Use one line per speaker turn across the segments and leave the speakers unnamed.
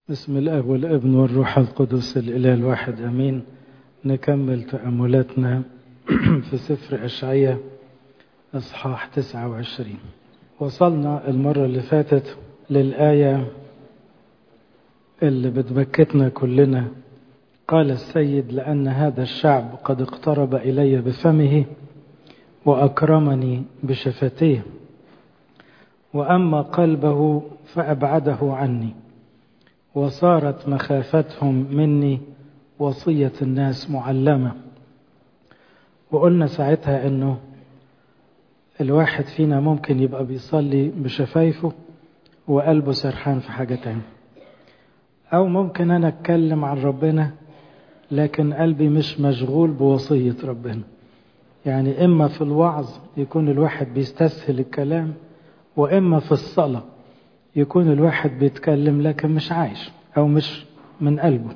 بسم الاب والابن والروح القدس الاله الواحد امين. نكمل تأملاتنا في سفر اشعياء اصحاح 29. وصلنا المرة اللي فاتت للآية اللي بتبكتنا كلنا. قال السيد: لأن هذا الشعب قد اقترب إلي بفمه وأكرمني بشفتيه، وأما قلبه فأبعده عني، وصارت مخافتهم مني وصية الناس معلمة. وقلنا ساعتها انه الواحد فينا ممكن يبقى بيصلي بشفايفه وقلبه سرحان في حاجة تانية، او ممكن انا اتكلم عن ربنا لكن قلبي مش مشغول بوصية ربنا. يعني اما في الوعظ يكون الواحد بيستسهل الكلام، واما في الصلاة يكون الواحد بيتكلم لكن مش عايش او مش من قلبه.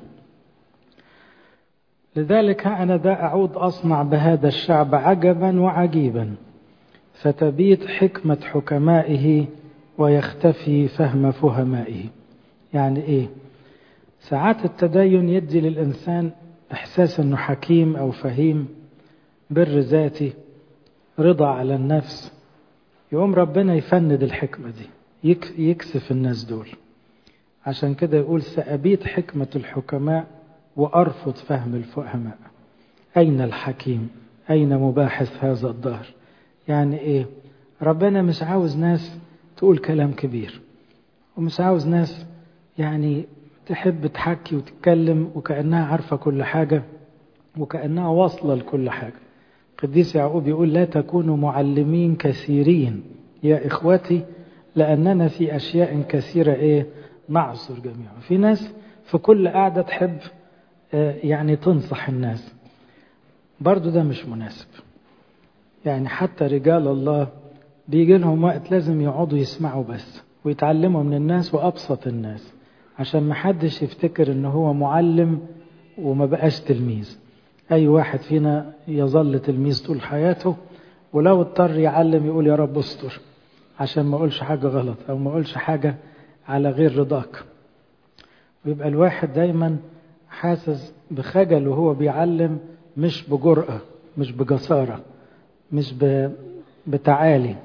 لذلك أنا ذا أعود أصنع بهذا الشعب عجبا وعجيبا، فتبيت حكمة حكمائه ويختفي فهم فهمائه. يعني إيه؟ ساعات التدين يدي للإنسان إحساس أنه حكيم أو فهيم، بر ذاتي، رضا على النفس، يقوم ربنا يفند الحكمة دي، يكسف الناس دول. عشان كده يقول: سأبيت حكمة الحكماء وأرفض فهم الفهماء. أين الحكيم؟ أين مباحث هذا الدهر؟ يعني إيه؟ ربنا مش عاوز ناس تقول كلام كبير، ومش عاوز ناس يعني تحب تحكي وتتكلم وكأنها عارفة كل حاجة وكأنها واصلة لكل حاجة. قديس يعقوب يقول: لا تكونوا معلمين كثيرين يا إخوتي، لأننا في أشياء كثيرة نعصر جميعا. في ناس في كل قاعدة تحب يعني تنصح الناس، برضو ده مش مناسب. يعني حتى رجال الله بيجي لهم وقت لازم يقعدوا يسمعوا بس ويتعلموا من الناس وأبسط الناس، عشان محدش يفتكر انه هو معلم وما بقاش تلميذ. اي واحد فينا يظل تلميذ طول حياته، ولو اضطر يعلم يقول: يا رب استر، عشان ما اقولش حاجة غلط او ما اقولش حاجة على غير رضاك. ويبقى الواحد دايما حاسس بخجل وهو بيعلم، مش بجرأة، مش بجسارة، مش بتعالي.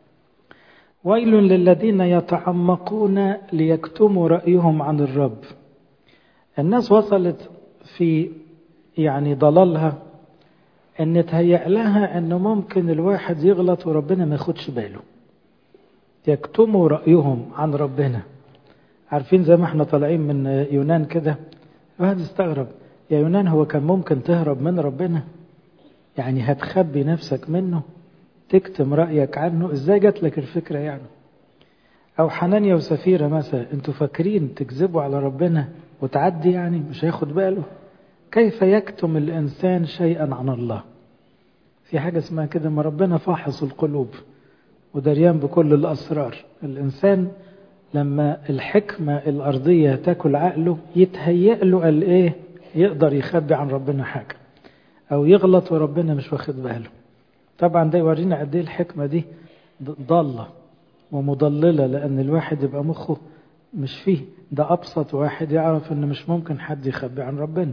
ويل للذين يتعمقون ليكتموا رأيهم عن الرب. الناس وصلت في يعني ضلالها ان تهيأ لها انه ممكن الواحد يغلط وربنا ما ياخدش باله. يكتموا رأيهم عن ربنا. عارفين زي ما احنا طالعين من يونان كده، الواحد يستغرب: يا يونان، هو كان ممكن تهرب من ربنا؟ يعني هتخبي نفسك منه، تكتم رأيك عنه؟ ازاي جات لك الفكرة يعني؟ او حنانيا وسفيرة مثلا، انتوا فاكرين تكذبوا على ربنا وتعدي؟ يعني مش هياخد باله. كيف يكتم الانسان شيئا عن الله؟ في حاجة اسمها كده، ما ربنا فاحص القلوب ودريان بكل الاسرار. الانسان لما الحكمة الارضية تاكل عقله يتهيأ له قال ايه يقدر يخبي عن ربنا حاجة، او يغلط وربنا مش واخد باله. طبعا ده يورينا قد ايه الحكمة دي ضالة ومضللة، لأن الواحد يبقى مخه مش فيه. ده أبسط واحد يعرف أن مش ممكن حد يخبي عن ربنا.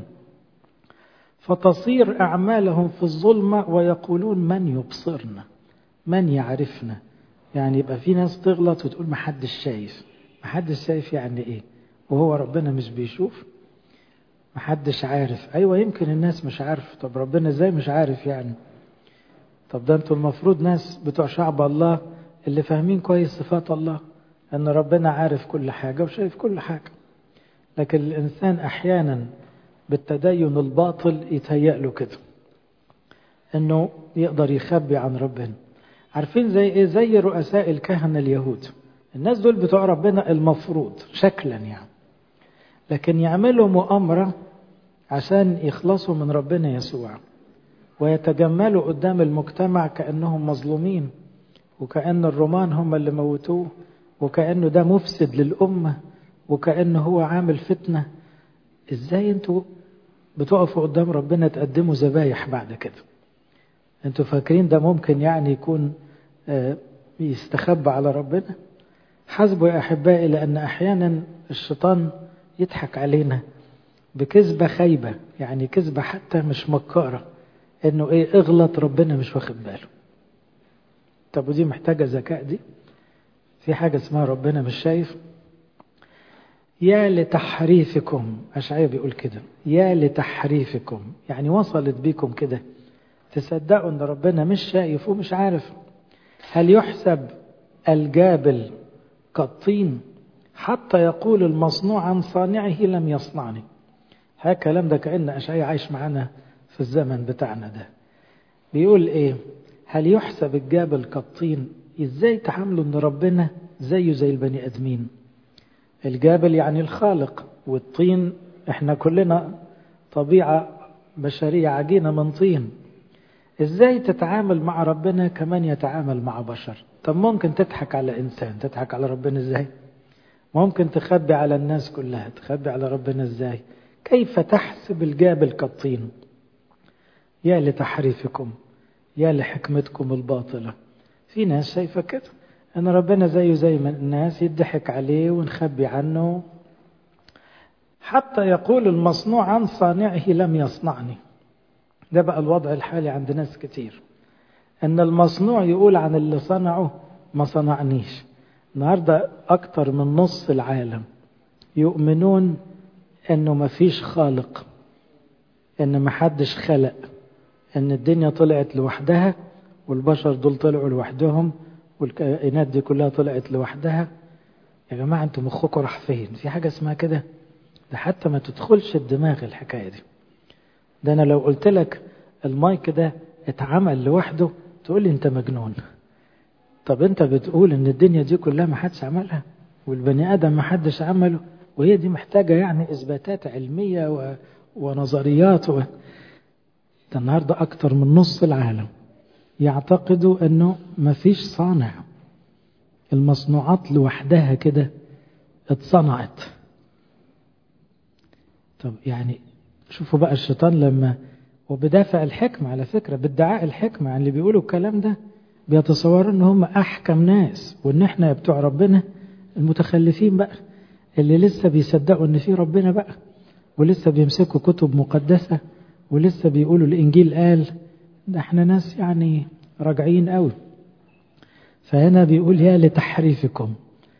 فتصير أعمالهم في الظلمة ويقولون: من يبصرنا؟ من يعرفنا؟ يعني يبقى في ناس تغلط وتقول محدش شايف. محدش شايف يعني إيه؟ وهو ربنا مش بيشوف؟ محدش عارف. أيوة، يمكن الناس مش عارف. طب ربنا إزاي مش عارف يعني؟ طب ده أنتوا المفروض ناس بتوع شعب الله اللي فاهمين كويس صفات الله، أن ربنا عارف كل حاجة وشايف كل حاجة. لكن الإنسان أحيانا بالتدين الباطل يتهيأ له كده أنه يقدر يخبي عن ربنا. عارفين زي إيه؟ زي رؤساء الكهنة اليهود. الناس دول بتوع ربنا المفروض شكلا يعني، لكن يعملوا مؤامرة عشان يخلصوا من ربنا يسوع، ويتجملوا قدام المجتمع كأنهم مظلومين، وكأن الرومان هم اللي موتوه، وكأنه ده مفسد للأمة، وكأنه هو عامل فتنة. ازاي انتوا بتقفوا قدام ربنا تقدموا ذبايح بعد كده؟ انتوا فاكرين ده ممكن يعني يكون يستخبى على ربنا؟ حسبوا يا أحبائي، لأن أحيانا الشيطان يضحك علينا بكذبة خايبة، يعني كذبة حتى مش مكارة، انه ايه اغلط ربنا مش واخد باله. طب ودي محتاجة ذكاء دي؟ في حاجة اسمها ربنا مش شايف؟ يا لتحريفكم، أشعياء بيقول كده، يا لتحريفكم، يعني وصلت بيكم كده تصدقوا ان ربنا مش شايف ومش عارف. هل يحسب الجابل كالطين حتى يقول المصنوع عن صانعه لم يصنعني؟ هذا الكلام ده كأن أشعياء عايش معنا في الزمن بتاعنا ده. بيقول ايه؟ هل يحسب الجابل كالطين؟ ازاي تحملوا ان ربنا زيه زي البني ادمين؟ الجابل يعني الخالق، والطين احنا كلنا طبيعة بشرية عجينة من طين. ازاي تتعامل مع ربنا كمان يتعامل مع بشر؟ طب ممكن تضحك على انسان، تضحك على ربنا ازاي؟ ممكن تخبي على الناس كلها، تخبي على ربنا ازاي؟ كيف تحسب الجابل كالطين؟ يا لتحريفكم، يا لحكمتكم الباطلة. في ناس شايفة كده ان ربنا زيه زي ما الناس، يضحك عليه ونخبي عنه. حتى يقول المصنوع عن صانعه لم يصنعني. ده بقى الوضع الحالي عند ناس كتير، ان المصنوع يقول عن اللي صنعه ما صنعنيش. النهاردة اكتر من نص العالم يؤمنون انه ما فيش خالق، ان ما حدش خلق، ان الدنيا طلعت لوحدها والبشر دول طلعوا لوحدهم والكائنات دي كلها طلعت لوحدها. يا جماعة انتوا مخكم راح فين؟ في حاجة اسمها كده؟ ده حتى ما تدخلش الدماغ الحكاية دي. ده انا لو قلت لك المايك ده اتعمل لوحده تقول لي انت مجنون. طب انت بتقول ان الدنيا دي كلها ما حدش عملها والبني ادم ما حدش عمله، وهي دي محتاجة يعني اثباتات علمية ونظريات ده النهاردة اكتر من نص العالم يعتقدوا انه ما فيش صانع، المصنوعات لوحدها كده اتصنعت. طب يعني شوفوا بقى الشيطان لما، وبدافع الحكمة على فكرة، بادعاء الحكمة عن اللي بيقولوا الكلام ده، بيتصوروا ان هم احكم ناس، وان احنا بتوع ربنا المتخلفين بقى اللي لسه بيصدقوا ان في ربنا بقى، ولسه بيمسكوا كتب مقدسة، ولسه بيقولوا الانجيل قال. ده احنا ناس يعني راجعين قوي. فهنا بيقول يا لتحريفكم،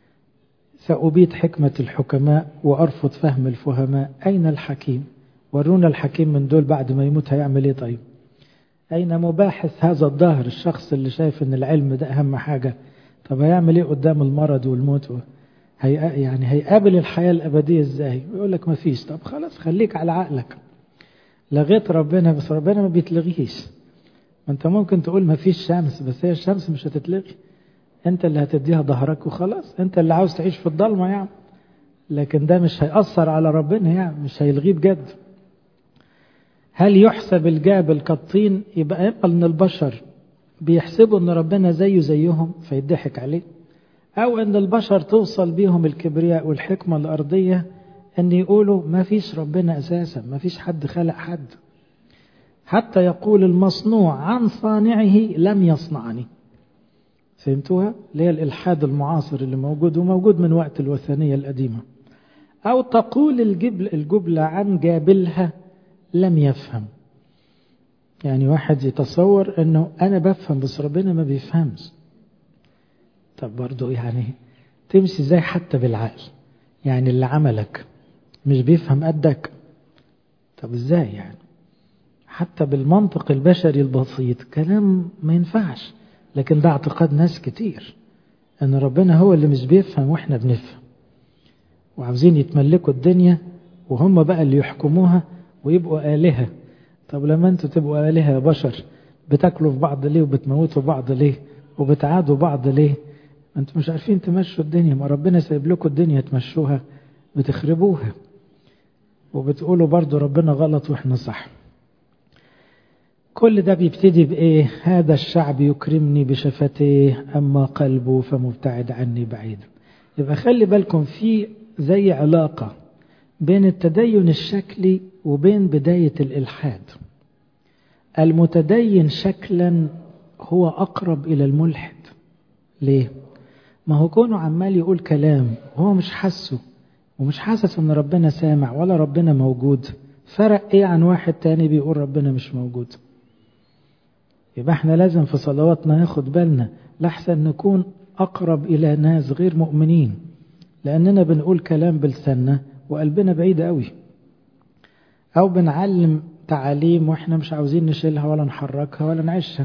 سأبيد حكمة الحكماء وأرفض فهم الفهماء. أين الحكيم؟ ورونا الحكيم من دول بعد ما يموت هيعمل ايه طيب؟ أين مباحث هذا الظهر؟ الشخص اللي شايف ان العلم ده أهم حاجة، طب هيعمل ايه قدام المرض والموت؟ يعني هيقابل الحياة الأبدية ازاي؟ يقول لك ما فيش. طب خلاص خليك على عقلك، لغيت ربنا، بس ربنا ما بيتلغيش. ما انت ممكن تقول ما فيش شمس، بس هي الشمس مش هتتلغي، انت اللي هتديها ظهرك وخلاص، انت اللي عاوز تعيش في الضلمة يعني. لكن ده مش هيأثر على ربنا يعني، مش هيلغيه بجد. هل يحسب الجابل كالطين؟ يبقى ان البشر بيحسبوا ان ربنا زيه زيهم فيضحك عليه، او ان البشر توصل بيهم الكبرياء والحكمة الارضية ان يقولوا ما فيش ربنا اساسا، ما فيش حد خلق حد. حتى يقول المصنوع عن صانعه لم يصنعني. فهمتوها؟ اللي هي الإلحاد المعاصر اللي موجود، وموجود من وقت الوثنية القديمة. أو تقول الجبلة عن جابلها لم يفهم. يعني واحد يتصور أنه أنا بفهم بس ربنا ما بيفهمش. طب برضو يعني تمشي زي حتى بالعقل؟ يعني اللي عملك مش بيفهم قدك؟ طب ازاي يعني؟ حتى بالمنطق البشري البسيط كلام ما ينفعش. لكن ده اعتقاد ناس كتير ان ربنا هو اللي مش بيفهم واحنا بنفهم، وعاوزين يتملكوا الدنيا وهم بقى اللي يحكموها ويبقوا آلهة. طب لما انتوا تبقوا آلهة يا بشر، بتاكلوا في بعض ليه وبتموتوا بعض ليه وبتعادوا بعض ليه؟ انتوا مش عارفين تمشوا الدنيا، ما ربنا سايب لكم الدنيا تمشوها، بتخربوها وبتقولوا برضو ربنا غلط واحنا صح. كل ده بيبتدي بإيه؟ هذا الشعب يكرمني بشفتيه أما قلبه فمبتعد عني بعيدا. يبقى خلي بالكم في زي علاقة بين التدين الشكلي وبين بداية الإلحاد. المتدين شكلا هو أقرب إلى الملحد. ليه؟ ما هو كونه عمال يقول كلام هو مش حسه ومش حاسس ان ربنا سامع ولا ربنا موجود، فرق ايه عن واحد تاني بيقول ربنا مش موجود؟ يبقى احنا لازم في صلواتنا ناخد بالنا لحسن نكون اقرب الى ناس غير مؤمنين، لاننا بنقول كلام بلساننا وقلبنا بعيد قوي، او بنعلم تعاليم واحنا مش عاوزين نشيلها ولا نحركها ولا نعيشها.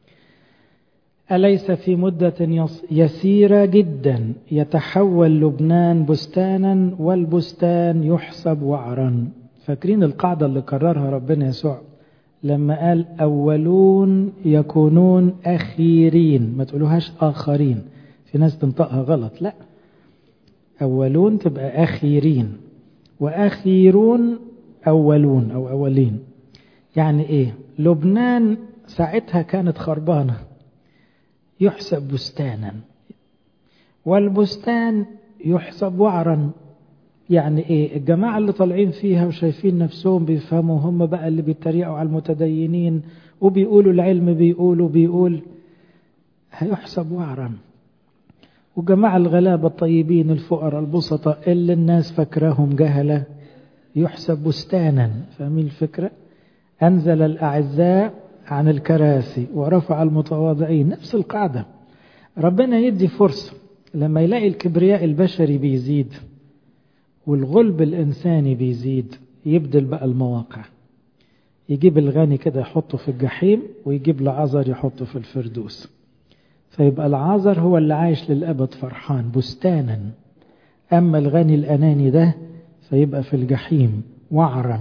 أليس في مدة يسيرة جدا يتحول لبنان بستانا والبستان يحسب وعرا؟ فاكرين القاعدة اللي كررها ربنا يسوع لما قال أولون يكونون أخيرين؟ ما تقولوهاش آخرين، في ناس تنطقها غلط، لا، أولون تبقى أخيرين، وأخيرون أولون أو أولين. يعني إيه؟ لبنان ساعتها كانت خربانة يحسب بستانا، والبستان يحسب وعرا. يعني ايه؟ الجماعة اللي طالعين فيها وشايفين نفسهم بيفهموا، هم بقى اللي بيتريقوا على المتدينين وبيقولوا العلم بيقول هيحسب وعرا. وجماعة الغلابة الطيبين الفقراء البسطاء اللي الناس فكرهم جهلة يحسب بستانا. فاهمين الفكرة؟ أنزل الأعزاء عن الكراسي ورفع المتواضعين. نفس القاعدة. ربنا يدي فرصة لما يلاقي الكبرياء البشري بيزيد والغلب الإنساني بيزيد، يبدل بقى المواقع، يجيب الغني كده يحطه في الجحيم، ويجيب لعازر يحطه في الفردوس، فيبقى العازر هو اللي عايش للأبد فرحان بستانا، أما الغني الأناني ده فيبقى في الجحيم وعرا.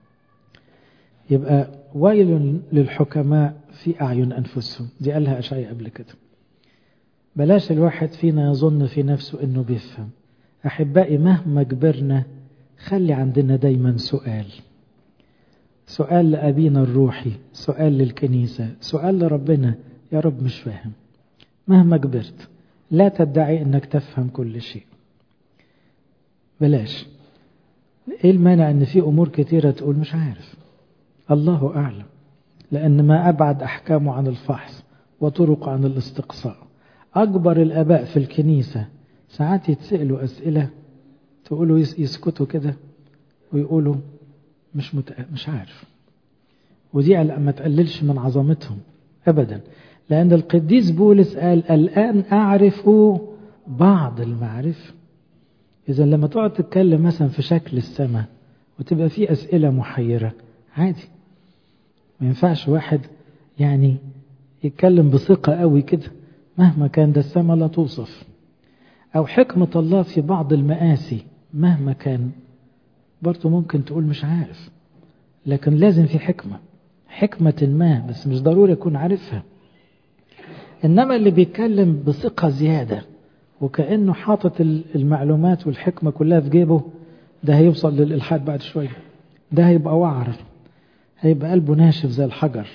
يبقى ويل للحكماء في أعين أنفسهم، دي قالها أشعياء قبل كده. بلاش الواحد فينا يظن في نفسه إنه بيفهم. أحبائي مهما كبرنا خلي عندنا دايما سؤال لأبينا الروحي، سؤال للكنيسة، سؤال لربنا. يا رب مش فاهم. مهما كبرت لا تدعي إنك تفهم كل شيء. بلاش. إيه المانع إن في أمور كتيرة تقول مش عارف؟ الله أعلم، لأن ما أبعد أحكامه عن الفحص وطرق عن الاستقصاء. أكبر الآباء في الكنيسة ساعات يتسألوا أسئلة تقولوا يسكتوا كده ويقولوا مش عارف. ودي ما تقللش من عظمتهم أبدا، لأن القديس بولس قال الآن أعرف بعض المعرفة. إذا لما تقعد تتكلم مثلا في شكل السماء وتبقى في أسئلة محيرة عادي، ما ينفعش واحد يعني يتكلم بثقة قوي كده مهما كان ده السماء لا توصف. أو حكمة الله في بعض المآسي مهما كان برضو ممكن تقول مش عارف، لكن لازم في حكمة ما، بس مش ضروري يكون عارفها. إنما اللي بيتكلم بثقة زيادة وكأنه حاطط المعلومات والحكمة كلها في جيبه، ده هيوصل للإلحاد بعد شوية، ده هيبقى وعر، هيبقى قلبه ناشف زي الحجر،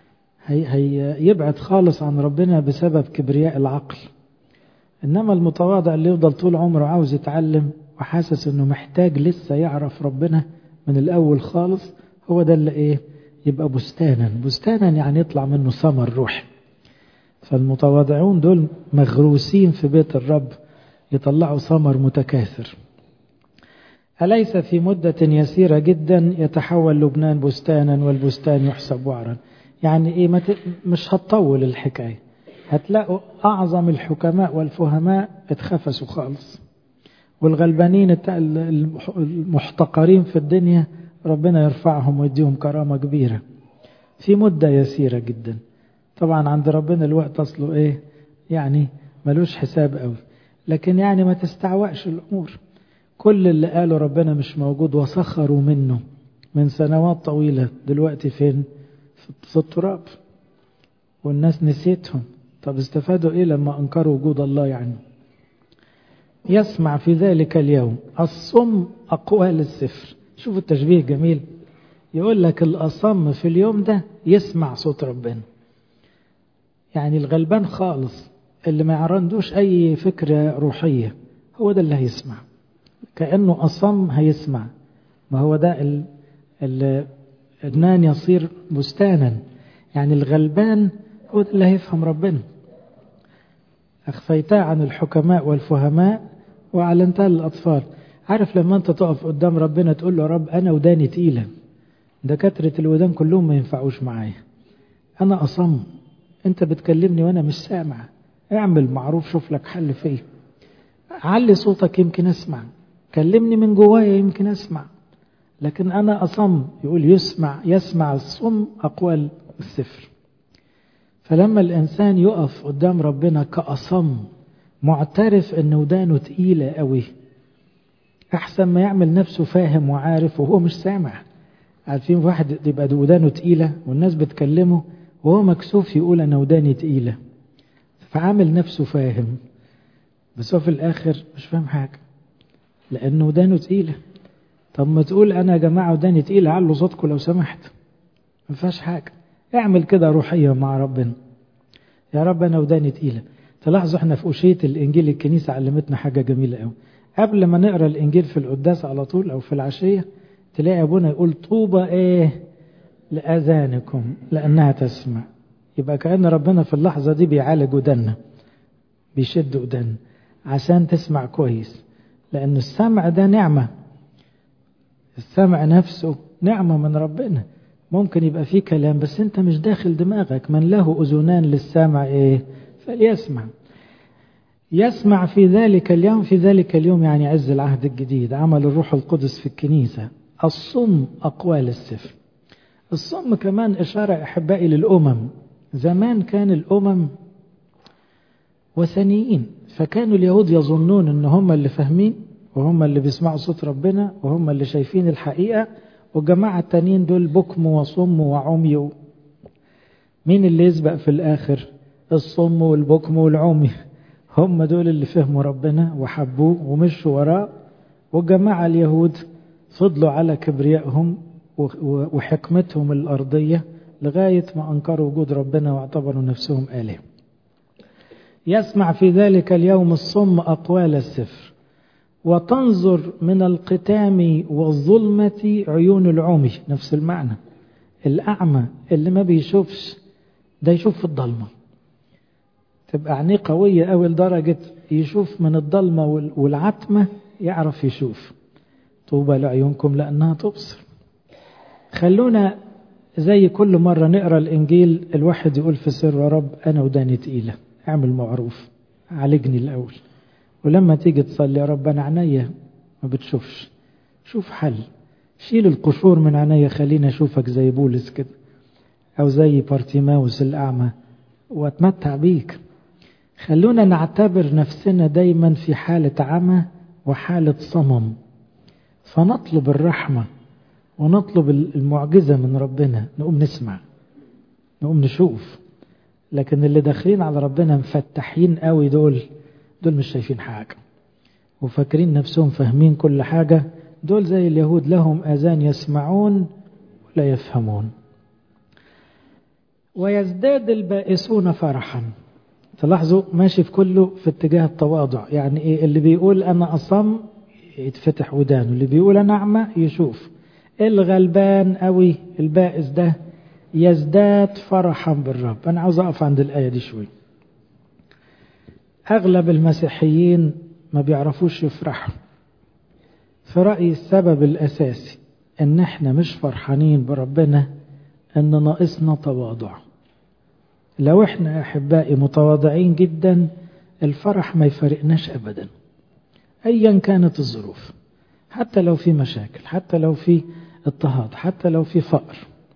هيبعد خالص عن ربنا بسبب كبرياء العقل. إنما المتواضع اللي يفضل طول عمره عاوز يتعلم وحاسس إنه محتاج لسه يعرف ربنا من الأول خالص، هو ده اللي يبقى بستانا يعني يطلع منه ثمر روحي. فالمتواضعون دول مغروسين في بيت الرب يطلعوا ثمر متكاثر. أليس في مدة يسيرة جدا يتحول لبنان بستانا والبستان يحسب وعرا؟ يعني مش هتطول الحكاية، هتلاقوا أعظم الحكماء والفهماء اتخفسوا خالص، والغلبانين المحتقرين في الدنيا ربنا يرفعهم ويديهم كرامة كبيرة في مدة يسيرة جدا. طبعا عند ربنا الوقت أصله يعني ملوش حساب قوي، لكن يعني ما تستعوقش الأمور. كل اللي قالوا ربنا مش موجود وسخروا منه من سنوات طويلة دلوقتي فين؟ في التراب، والناس نسيتهم. طب استفادوا لما أنكروا وجود الله؟ يعني يسمع في ذلك اليوم الصم أقوال السفر. شوفوا التشبيه جميل، يقول لك الأصم في اليوم ده يسمع صوت ربنا. يعني الغلبان خالص اللي ما عندوش أي فكرة روحية هو ده اللي هيسمع، كأنه أصم هيسمع. ما هو ده البنان يصير بستانا، يعني الغلبان هو ده اللي هيفهم ربنا. أخفيتها عن الحكماء والفهماء وأعلنتها للأطفال. عارف لما انت تقف قدام ربنا تقول له يا رب انا وداني تقيلة، دكاترة الودان كلهم ما ينفعوش معايا، انا اصم، انت بتكلمني وانا مش سامع، اعمل معروف شوف لك حل فيه، علي صوتك يمكن اسمع، كلمني من جوايا يمكن اسمع، لكن انا اصم. يقول يسمع الصم اقوال السفر. فلما الانسان يقف قدام ربنا كأصم معترف ان ودانه تقيلة قوي، احسن ما يعمل نفسه فاهم وعارف وهو مش سامع. عارفين واحد يبقى ودانه تقيلة والناس بتكلمه وهو مكسوف يقول انا وداني تقيلة، فعامل نفسه فاهم بس هو في الاخر مش فاهم حاجة لانه ودانه تقيلة. طب ما تقول انا يا جماعة وداني تقيلة، علوا صوتكم لو سمحت، ما فيهاش حاجة. اعمل كده روحية مع ربنا، يا رب انا وداني تقيلة. تلاحظوا احنا في أشية الانجيل الكنيسة علمتنا حاجة جميلة قوي. قبل ما نقرأ الانجيل في القداس على طول او في العشية تلاقي ابونا يقول طوبى لآذانكم لأنها تسمع. يبقى كأن ربنا في اللحظة دي بيعالج ودنا، بيشد ودنا عشان تسمع كويس، لأن السمع ده نعمة. السمع نفسه نعمة من ربنا. ممكن يبقى فيه كلام بس انت مش داخل دماغك. من له أذنان للسمع فليسمع. يسمع في ذلك اليوم. في ذلك اليوم يعني عز العهد الجديد، عمل الروح القدس في الكنيسة. الصم أقوال السفر. الصم كمان إشارة أحبائي للأمم. زمان كان الأمم وثنيين، فكانوا اليهود يظنون ان هم اللي فاهمين وهم اللي بيسمعوا صوت ربنا وهم اللي شايفين الحقيقة، والجماعة التانيين دول بكم وصم وعمي. مين اللي يسبق في الآخر؟ الصم والبكم والعمي. هم دول اللي فهموا ربنا وحبوه ومشوا وراه، والجماعة اليهود فضلوا على كبريائهم وحكمتهم الأرضية لغاية ما أنكروا وجود ربنا واعتبروا نفسهم آله. يسمع في ذلك اليوم الصم أقوال السفر، وتنظر من القتام والظلمة عيون العمي. نفس المعنى. الأعمى اللي ما بيشوفش ده يشوف في الضلمة، تبقى عينيه قوية أوي لدرجة يشوف من الضلمة والعتمة، يعرف يشوف. طوبى لعيونكم لأنها تبصر. خلونا زي كل مرة نقرأ الإنجيل الواحد يقول في سر يا رب أنا وداني تقيلة، اعمل معروف، عالجني الأول. ولما تيجي تصلي يا رب أنا عينيا ما بتشوفش، شوف حل، شيل القشور من عينيا خلينا أشوفك زي بولس كده أو زي بارتيماوس الأعمى واتمتع بيك. خلونا نعتبر نفسنا دايما في حالة عمى وحالة صمم، فنطلب الرحمة ونطلب المعجزة من ربنا، نقوم نسمع نقوم نشوف. لكن اللي داخلين على ربنا مفتحين قوي دول مش شايفين حاجة وفاكرين نفسهم فاهمين كل حاجة. دول زي اليهود لهم آذان يسمعون ولا يفهمون. ويزداد البائسون فرحا. تلاحظوا ماشي في كله في اتجاه التواضع. يعني ايه؟ اللي بيقول انا اصم يتفتح ودانه، اللي بيقول انا اعمى يشوف. الغلبان قوي البائس ده يزداد فرحا بالرب. انا عاوز اقف عند الآية دي شوي. اغلب المسيحيين ما بيعرفوش يفرحوا. في رأيي السبب الاساسي ان احنا مش فرحانين بربنا، ان ناقصنا تواضع. لو احنا احبائي متواضعين جدا الفرح ما يفرقناش ابدا ايا كانت الظروف، حتى لو في مشاكل، حتى لو في اضطهاد، حتى لو في فقر.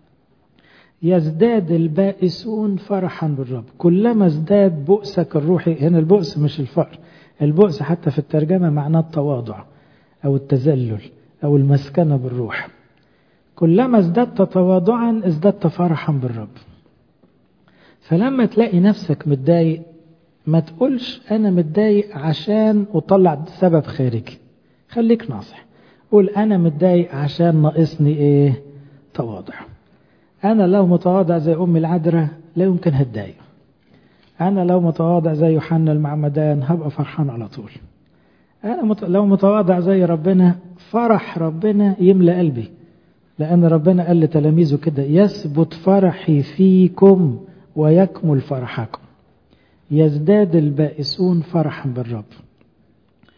يزداد البائسون فرحا بالرب. كلما ازداد بؤسك الروحي، هنا البؤس مش الفقر، البؤس حتى في الترجمة معناه التواضع او التذلل او المسكنة بالروح. كلما ازددت تواضعا ازددت فرحا بالرب. فلما تلاقي نفسك متضايق ما تقولش انا متضايق عشان اطلع سبب خارجي، خليك ناصح. قول انا متضايق عشان ناقصني تواضع. انا لو متواضع زي ام العذراء لا يمكن هتضايق. انا لو متواضع زي يوحنا المعمدان هبقى فرحان على طول. انا لو متواضع زي ربنا فرح ربنا يملأ قلبي، لان ربنا قال لتلاميذه كده يثبت فرحي فيكم ويكمل فرحكم. يزداد البائسون فرحا بالرب.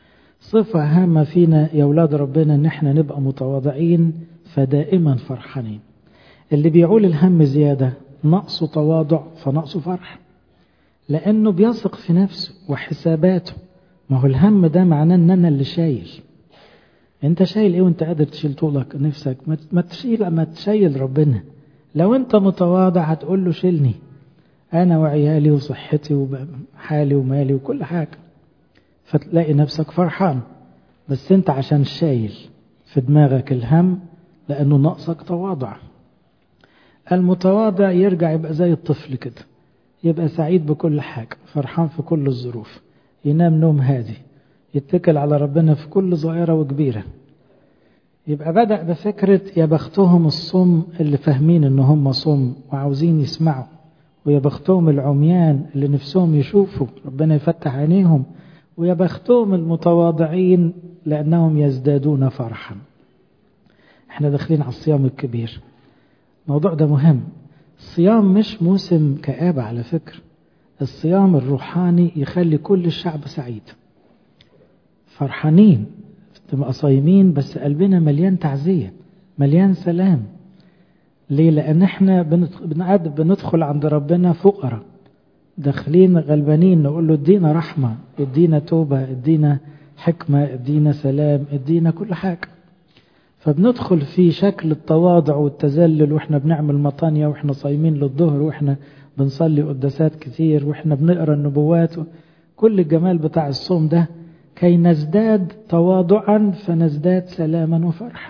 صفة هامة فينا يا أولاد ربنا إن احنا نبقى متواضعين فدائما فرحانين. اللي بيعول الهم زيادة نقصه تواضع فنقصه فرح، لأنه بيثق في نفسه وحساباته. ما هو الهم ده معناه إن أنا اللي شايل. أنت شايل إيه وأنت قادر تشيل طولك نفسك؟ ما تشيل ربنا. لو أنت متواضع هتقول له شيلني أنا وعيالي وصحتي وحالي ومالي وكل حاجة، فتلاقي نفسك فرحان. بس أنت عشان شايل في دماغك الهم لأنه نقصك تواضع. المتواضع يرجع يبقى زي الطفل كده، يبقى سعيد بكل حاجة، فرحان في كل الظروف، ينام نوم هادي، يتكل على ربنا في كل صغيرة وكبيرة. يبقى بدأ بفكرة يا بختهم الصم اللي فاهمين ان هم صم وعاوزين يسمعوا، ويا بختهم العميان اللي نفسهم يشوفوا ربنا يفتح عينيهم، ويا بختهم المتواضعين لأنهم يزدادون فرحا. احنا داخلين على الصيام الكبير. الموضوع ده مهم. الصيام مش موسم كآبة على فكرة. الصيام الروحاني يخلي كل الشعب سعيد فرحانين، تبقى صايمين بس قلبنا مليان تعزية مليان سلام. ليه؟ لأن احنا بندخل عند ربنا فقراء، داخلين غلبانين، نقول له ادينا رحمة، ادينا توبة، ادينا حكمة، ادينا سلام، ادينا كل حاجة. فبندخل في شكل التواضع والتذلل، واحنا بنعمل مطانية، واحنا صايمين للظهر، واحنا بنصلي قداسات كتير، واحنا بنقرأ النبوات، كل الجمال بتاع الصوم ده كي نزداد تواضعا فنزداد سلاما وفرحا.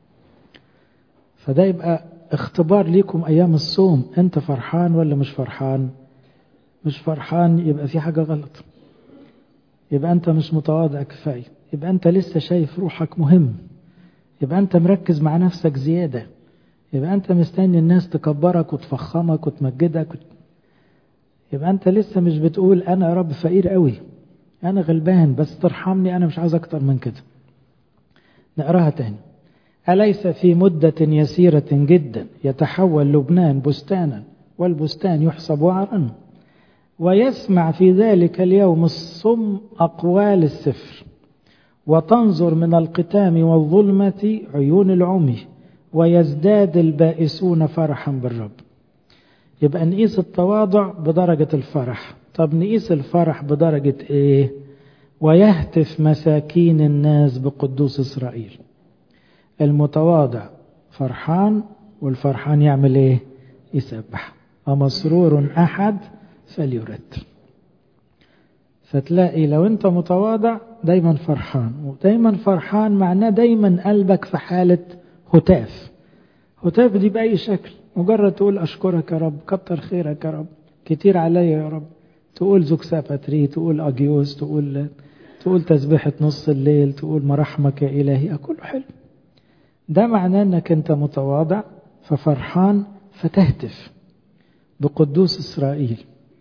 فده يبقى اختبار ليكم أيام الصوم. أنت فرحان ولا مش فرحان؟ مش فرحان يبقى في حاجة غلط، يبقى أنت مش متواضع كفاية، يبقى أنت لسه شايف روحك مهم، يبقى أنت مركز مع نفسك زيادة، يبقى أنت مستني الناس تكبرك وتفخمك وتمجدك، يبقى أنت لسه مش بتقول أنا يا رب فقير قوي، أنا غلبان بس ترحمني، أنا مش عايز أكتر من كده. نقراها تاني. أليس في مدة يسيرة جدا يتحول لبنان بستانا والبستان يحسب وعرا؟ ويسمع في ذلك اليوم الصم أقوال السفر، وتنظر من القتام والظلمة عيون العمي، ويزداد البائسون فرحا بالرب. يبقى نقيس التواضع بدرجة الفرح. طب نقيس الفرح بدرجة ايه؟ ويهتف مساكين الناس بقدوس إسرائيل. المتواضع فرحان، والفرحان يعمل ايه؟ يسبح. ومسرور أحد فليرتل. فتلاقي لو انت متواضع دايما فرحان، ودايما فرحان معناه دايما قلبك في حالة هتاف. هتاف دي بأي شكل، مجرد تقول أشكرك يا رب، كتر خيرك يا رب، كتير عليا يا رب، تقول زوكساباتري، تقول أجيوس، تقول تسبيحة نص الليل، تقول مراحمك يا إلهي، كله حلو. ده معناه أنك أنت متواضع ففرحان فتهتف بقدوس إسرائيل.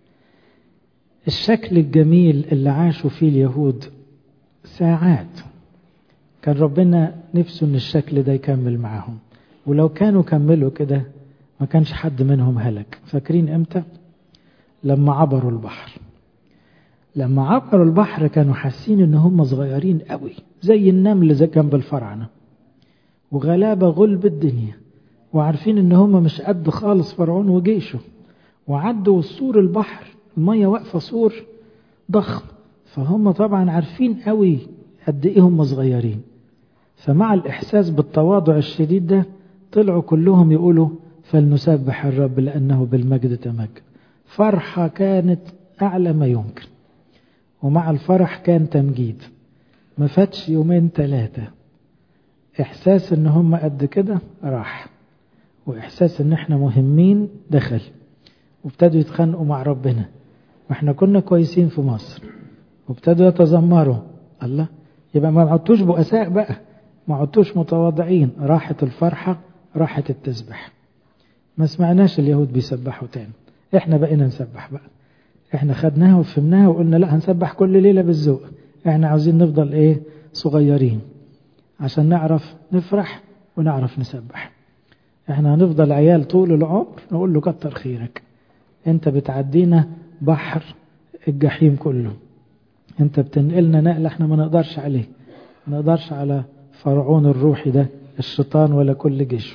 الشكل الجميل اللي عاشوا فيه اليهود ساعات كان ربنا نفسه ان الشكل ده يكمل معهم، ولو كانوا كملوا كده ما كانش حد منهم هلك. فاكرين امتى؟ لما عبروا البحر. لما عبروا البحر كانوا حاسين ان هم صغيرين قوي زي النمل زي جنب الفراعنه، وغلابه غلب الدنيا، وعارفين ان هم مش قد خالص فرعون وجيشه، وعدوا السور البحر، المية واقفة سور ضخم، فهم طبعا عارفين قوي قد ايه هم صغيرين. فمع الإحساس بالتواضع الشديد ده طلعوا كلهم يقولوا فلنسبح الرب لأنه بالمجد تمجد. فرحة كانت أعلى ما يمكن، ومع الفرح كان تمجيد. ما فاتش يومين ثلاثة إحساس إن هم قد كده راح، وإحساس إن إحنا مهمين دخل، وابتدوا يتخانقوا مع ربنا. واحنا كنا كويسين في مصر، وابتدوا يتذمروا. الله، يبقى ما عدتوش بؤساء بقى، ما عدتوش متواضعين. راحت الفرحة، راحت التسبح. ما سمعناش اليهود بيسبحوا تاني، احنا بقينا نسبح بقى. احنا خدناها وفهمناها وقلنا لا هنسبح كل ليلة بالذوق. احنا عاوزين نفضل ايه؟ صغيرين عشان نعرف نفرح ونعرف نسبح. احنا هنفضل عيال طول العمر نقول له كتر خيرك، انت بتعدينا بحر الجحيم كله، انت بتنقلنا نقل احنا ما نقدرش عليه، ما نقدرش على فرعون الروحي ده الشيطان ولا كل جيشه.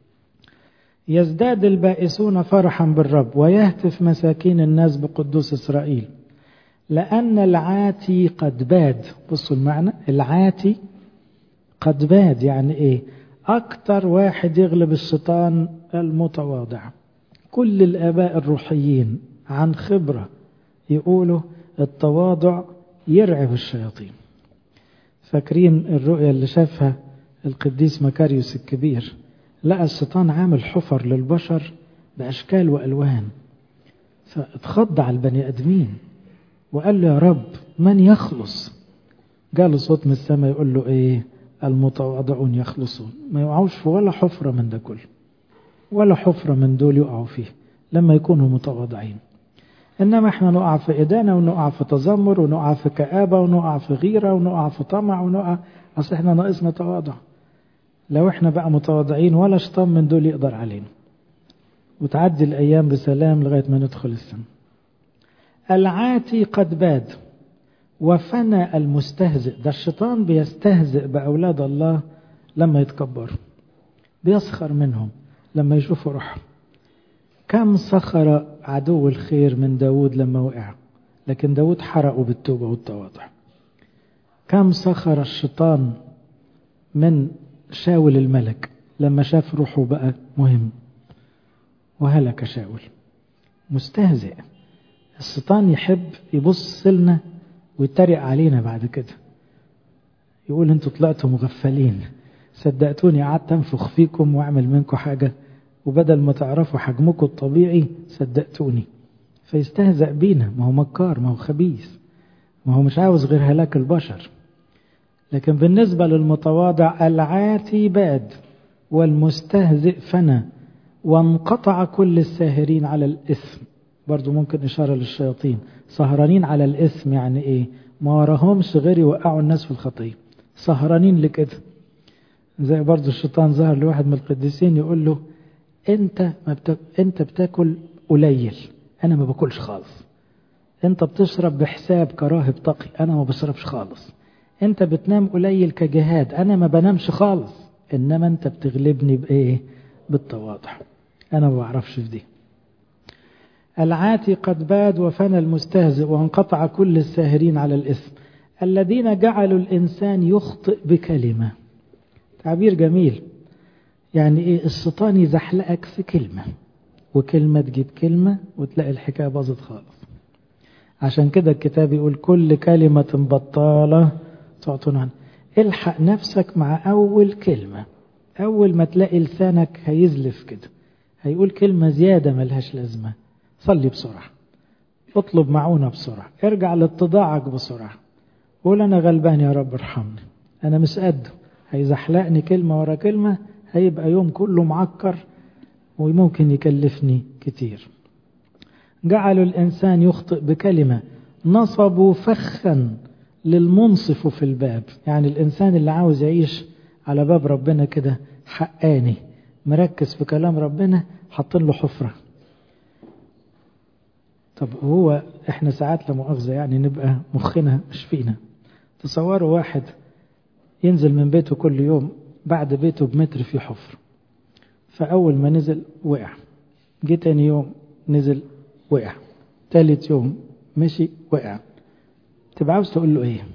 يزداد البائسون فرحا بالرب ويهتف مساكين الناس بقدوس إسرائيل، لأن العاتي قد باد. بصوا المعنى، العاتي قد باد يعني إيه؟ أكتر واحد يغلب الشيطان المتواضع. كل الآباء الروحيين عن خبرة يقولوا التواضع يرعب الشياطين. فاكرين الرؤية اللي شافها القديس مكاريوس الكبير؟ لقى الشيطان عامل حفر للبشر بأشكال وألوان، فاتخض على البني أدمين وقال له يا رب من يخلص؟ جاله صوت من السماء يقول له ايه؟ المتواضعون يخلصون. ما يقعوش في ولا حفرة من ده كله، ولا حفرة من دول يقعوا فيه لما يكونوا متواضعين. إنما احنا نقع في إدانة، ونقع في تذمر، ونقع في كآبة، ونقع في غيرة، ونقع في طمع، ونقع أصل احنا ناقصنا تواضع. لو احنا بقى متواضعين ولا شيطان من دول يقدر علينا، وتعدي الأيام بسلام لغاية ما ندخل السنة. العاتي قد باد وفنى المستهزئ. ده الشيطان بيستهزئ بأولاد الله لما يتكبروا، بيسخر منهم لما يشوفوا روحهم. كم سخر عدو الخير من داود لما وقع، لكن داود حرقه بالتوبة والتواضع. كم سخر الشيطان من شاول الملك لما شاف روحه بقى مهم، وهلك شاول. مستهزئ. الشيطان يحب يبص لنا ويتريق علينا بعد كده، يقول انتوا طلعتوا مغفلين، صدقتوني قعدت انفخ فيكم واعمل منكم حاجة، وبدل ما تعرفوا حجمكم الطبيعي صدقتوني. فيستهزأ بينا، ما هو مكار، ما هو خبيث، ما هو مش عاوز غير هلاك البشر. لكن بالنسبة للمتواضع، العاتي باد والمستهزئ فنى وانقطع كل الساهرين على الإثم. برضو ممكن إشارة للشياطين، سهرانين على الإثم يعني إيه؟ ما وراهمش غير يوقعوا الناس في الخطية، سهرانين لكده. زي برضو الشيطان ظهر لواحد من القديسين يقول له انت بتاكل قليل، انا ما باكلش خالص. انت بتشرب بحساب كراهب تقي، انا ما بشربش خالص. انت بتنام قليل كجهاد، انا ما بنامش خالص. انما انت بتغلبني بايه؟ بالتواضع. انا ما بعرفش في دي. العاتي قد باد وفنى المستهزئ وانقطع كل الساهرين على الإثم، الذين جعلوا الإنسان يخطئ بكلمة. تعبير جميل. يعني ايه؟ الشيطان يزحلقك في كلمة، وكلمة تجيب كلمة، وتلاقي الحكاية باظت خالص. عشان كده الكتاب يقول كل كلمة بطالة تعطون عنها. الحق نفسك مع أول كلمة. أول ما تلاقي لسانك هيزلف كده، هيقول كلمة زيادة ملهاش لازمة، صلي بسرعة، اطلب معونة بسرعة، ارجع لاتضاعك بسرعة، قول أنا غلبان يا رب ارحمني، أنا مش قده. هيزحلقني كلمة ورا كلمة، هيبقى يوم كله معكر وممكن يكلفني كتير. جعلوا الإنسان يخطئ بكلمة، نصبوا فخا للمنصف في الباب. يعني الإنسان اللي عاوز يعيش على باب ربنا كده حقاني مركز في كلام ربنا، حاطين له حفرة. طب هو احنا ساعات لا مؤاخذة يعني نبقى مخنا مش فينا. تصوروا واحد ينزل من بيته كل يوم، بعد بيته بمتر في حفر، فأول ما نزل وقع، جه تاني يوم نزل وقع، تالت يوم مشي وقع. تبقى عاوز تقول له ايه؟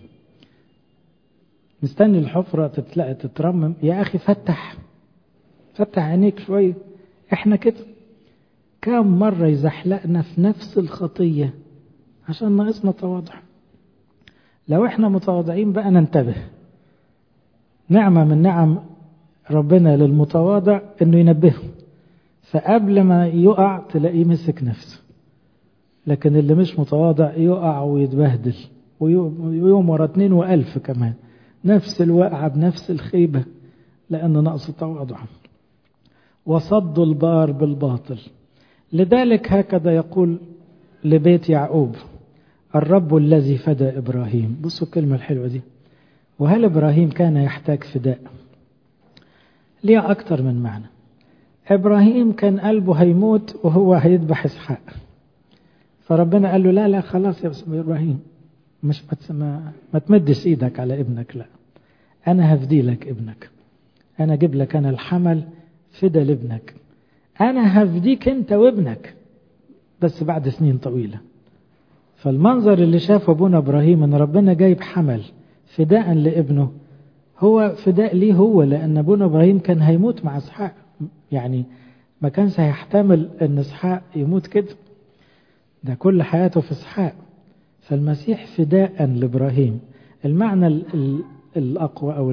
مستني الحفرة تتلاقي تترمم؟ يا أخي فتح عينيك شوية. احنا كده كم مرة يزحلقنا في نفس الخطية عشان ناقصنا تواضع. لو احنا متواضعين بقى ننتبه. نعمة من نعم ربنا للمتواضع انه ينبهه، فقبل ما يقع تلاقيه مسك نفسه. لكن اللي مش متواضع يقع ويتبهدل، ويوم ورا 2 و1000 كمان، نفس الوقعة بنفس الخيبة، لأنه نقص تواضع. وصد البار بالباطل. لذلك هكذا يقول لبيت يعقوب الرب الذي فدى إبراهيم. بصوا الكلمة الحلوة دي. وهل إبراهيم كان يحتاج فداء؟ ليه أكتر من معنى. إبراهيم كان قلبه هيموت وهو هيذبح إسحاق، فربنا قال له لا خلاص يا إبراهيم، مش ما تمدش إيدك على ابنك، لا، أنا هفدي لك ابنك، أنا أجيب لك أنا الحمل فدا لابنك، أنا هفديك أنت وابنك بس بعد سنين طويلة. فالمنظر اللي شافه أبونا إبراهيم أن ربنا جايب حمل فداء لابنه، هو فداء ليه هو، لأن أبونا إبراهيم كان هيموت مع إسحاق، يعني ما كانش هيحتمل أن إسحاق يموت كده، ده كل حياته في إسحاق. فالمسيح فداء لإبراهيم. المعنى الأقوى أو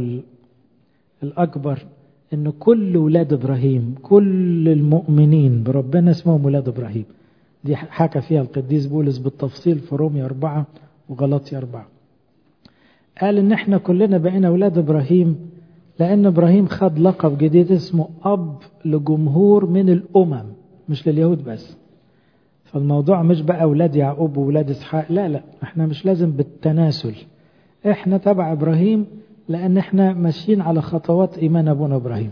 الأكبر أن كل ولاد إبراهيم، كل المؤمنين بربنا اسمهم ولاد إبراهيم. دي حكى فيها القديس بولس بالتفصيل في رومية 4 وغلاطية 4. قال ان احنا كلنا بقينا ولاد إبراهيم لأن إبراهيم خد لقب جديد اسمه أب لجمهور من الأمم، مش لليهود بس. فالموضوع مش بقى ولاد يعقوب وولاد إسحاق، لا، احنا مش لازم بالتناسل، احنا تبع إبراهيم لأن احنا ماشيين على خطوات إيمان أبونا إبراهيم.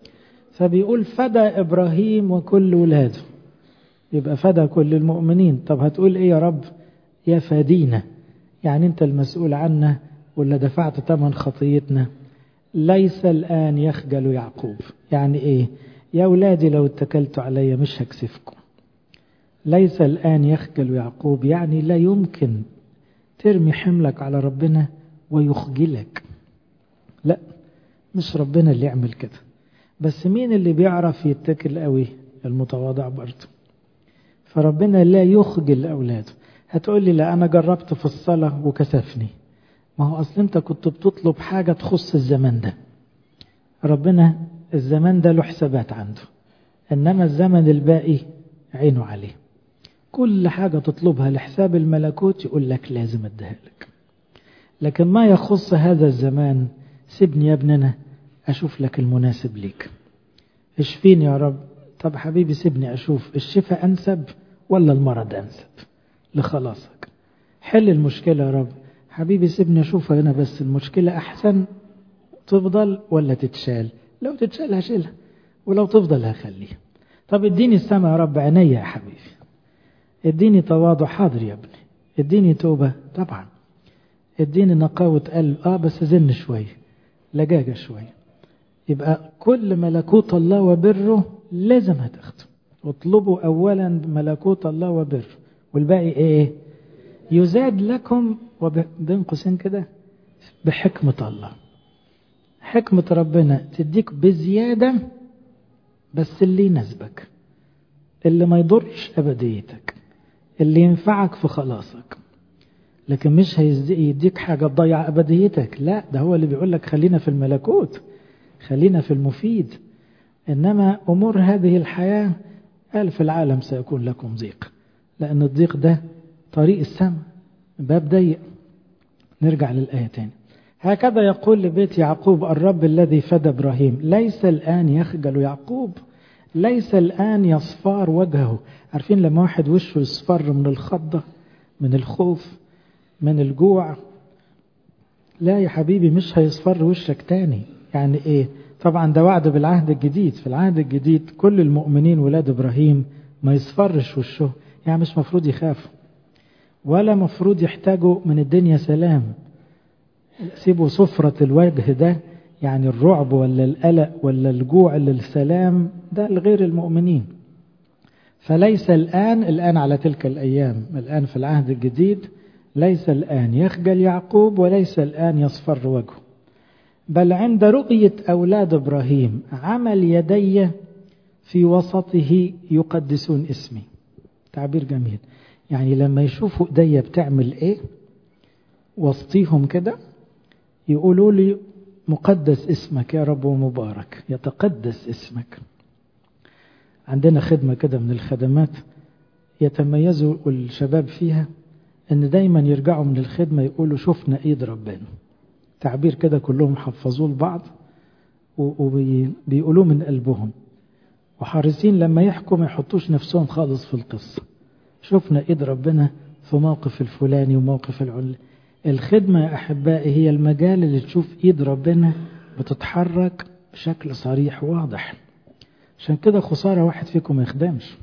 فبيقول فدى إبراهيم وكل ولاده، يبقى فدى كل المؤمنين. طب هتقول ايه يا رب؟ يا فادينا، يعني انت المسؤول عنا ولا دفعت ثمن خطيتنا. ليس الآن يخجل يعقوب، يعني ايه؟ يا ولادي لو اتكلتوا عليا مش هكسفكم. ليس الآن يخجل يعقوب، يعني لا يمكن ترمي حملك على ربنا ويخجلك، لا، مش ربنا اللي يعمل كده. بس مين اللي بيعرف يتكل قوي؟ المتواضع برضه. فربنا لا يخجل أولاده. هتقول لي لا، أنا جربت في الصلاة وكسفني. ما هو أصل أنت كنت بتطلب حاجة تخص الزمن ده، ربنا الزمن ده له حسابات عنده، إنما الزمن الباقي عينه عليه. كل حاجة تطلبها لحساب الملكوت يقول لك لازم أديها لك. لكن ما يخص هذا الزمان سيبني يا ابننا أشوف لك المناسب ليك. اشفيني يا رب، طب حبيبي سيبني أشوف الشفاء أنسب ولا المرض أنسب لخلاصك. حل المشكلة يا رب، حبيبي سيبني أشوف أنا بس المشكلة أحسن تفضل ولا تتشال. لو تتشال هشيلها، ولو تفضل هخليها. طب اديني السماء يا رب، عينيا يا حبيبي. اديني تواضع، حاضر يا ابني. اديني توبة، طبعا. اديني نقاوة قلب، بس زن شوية، لجاجة شوية. يبقى كل ملكوت الله وبره لازم هتاخده. اطلبوا أولا ملكوت الله وبره، والباقي ايه؟ يزاد لكم، وبين قوسين كده بحكمة الله. حكمة ربنا تديك بزيادة، بس اللي يناسبك، اللي ما يضرش أبديتك، اللي ينفعك في خلاصك. لكن مش هيديك حاجة تضيع أبديتك، لا، ده هو اللي بيقول لك خلينا في الملكوت، خلينا في المفيد. إنما أمور هذه الحياة قال في العالم سيكون لكم ضيق، لأن الضيق ده طريق السماء، باب ضيق. نرجع للآية تاني. هكذا يقول لبيت يعقوب الرب الذي فدى إبراهيم، ليس الآن يخجل يعقوب، ليس الآن يصفار وجهه. عارفين لما واحد وشه يصفر من الخضة، من الخوف، من الجوع؟ لا يا حبيبي، مش هيصفر وشك تاني. يعني ايه؟ طبعا ده وعد بالعهد الجديد. في العهد الجديد كل المؤمنين ولاد إبراهيم ما يصفرش وشه، يعني مش مفروض يخافوا ولا مفروض يحتاجوا من الدنيا سلام. سيبوا صفرة الوجه ده، يعني الرعب ولا القلق ولا الجوع للسلام، ده لغير المؤمنين. فليس الآن على تلك الأيام، الآن في العهد الجديد، ليس الآن يخجل يعقوب وليس الآن يصفر وجهه، بل عند رؤية أولاد إبراهيم عمل يدي في وسطه يقدسون اسمي. تعبير جميل، يعني لما يشوفوا ايديا بتعمل ايه وسطيهم كده يقولوا لي مقدس اسمك يا رب ومبارك، يتقدس اسمك. عندنا خدمة كده من الخدمات يتميزوا الشباب فيها، ان دايما يرجعوا من الخدمة يقولوا شفنا ايد ربنا. تعبير كده كلهم حفظوه لبعض وبيقولوه من قلبهم، وحارسين لما يحكوا ما يحطوش نفسهم خالص في القصة. شفنا ايد ربنا في موقف الفلاني وموقف العلي. الخدمة يا أحبائي هي المجال اللي تشوف ايد ربنا بتتحرك بشكل صريح واضح. عشان كده خسارة واحد فيكم ما يخدمش.